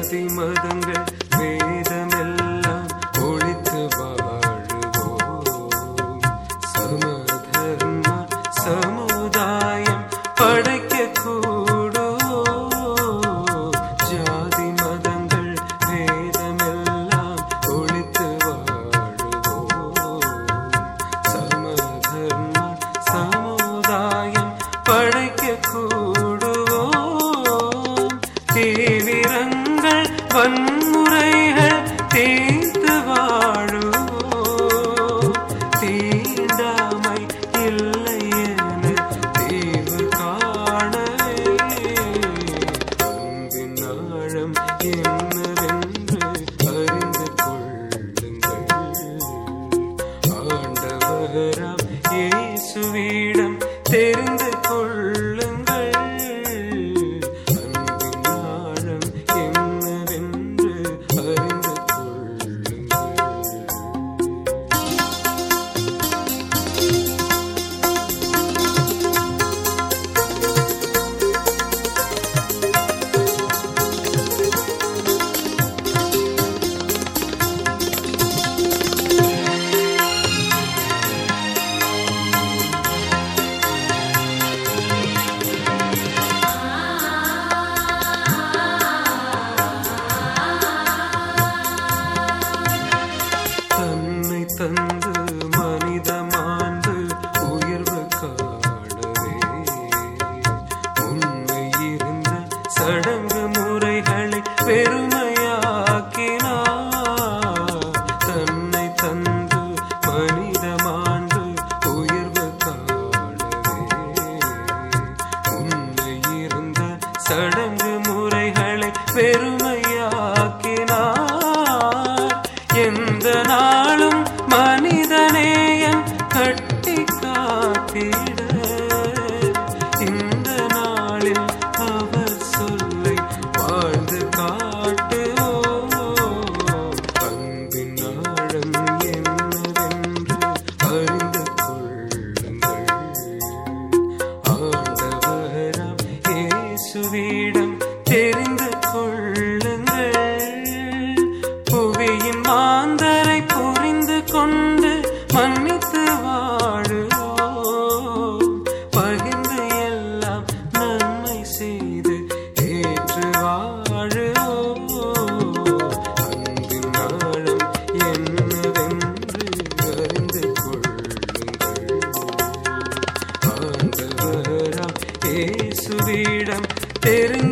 ஜாதி மதங்கள் வேதமெல்லாம் ஒழித்து வாழுவோம். சமதர்ம சமுதாயம் படைக்க கூடுவோம். ஜாதி மதங்கள் வேதமெல்லாம் ஒழித்து வாழுவோம். சமதர்ம சமுதாயம் படைக்க கூடுவோம். தீவிரங்கள் வன்முறைகள் தீர்த்து வாழுவோம். தீண்டாமை இல்லை என தீர்வு காணவே அன்பின் ஆழம் என்னவென்று அறிந்து கொள்ளுங்கள். ஆண்டவராம் இயேசுவிடம் தெரிந்து கொள்ளுங்கள். அன்பின் ஆழம் என்னவென்று அறிந்து கொள்ளுங்கள். தன்னை தந்து மனித மாண்பு உயர்வு காணவே உண்மை இருந்த சடங்கு முறைகளை பெருமையாக்கினார். தன்னை தந்து மனித மாண்பு உயர்வு காணவே உண்மை இருந்த சடங்கு முறைகளை பெருமையாக்கினார். எந்த நாளும் மனிதநேயம் கட்டி காத்திட இந்த நாளில் அவர் சொல்லை வாழ்ந்து காட்டுவோம். அன்பின் ஆழம் என்னவென்று அறிந்து கொள்ளுங்கள். ஆண்டவராம் இயேசுவிடம் தெரிந்து கொள்ளுங்கள். புவியின் மாந்தரை புரிந்து கொண்டு மன்னித்து வாழுவோம். பகிர்ந்து எல்லாம் நன்மை செய்து ஏற்று வாழுவோம். அன்பின் ஆழம் என்னவென்று அறிந்து கொள்ளுங்கள். ஆண்டவராம் இயேசுவிடம் தெரிந்து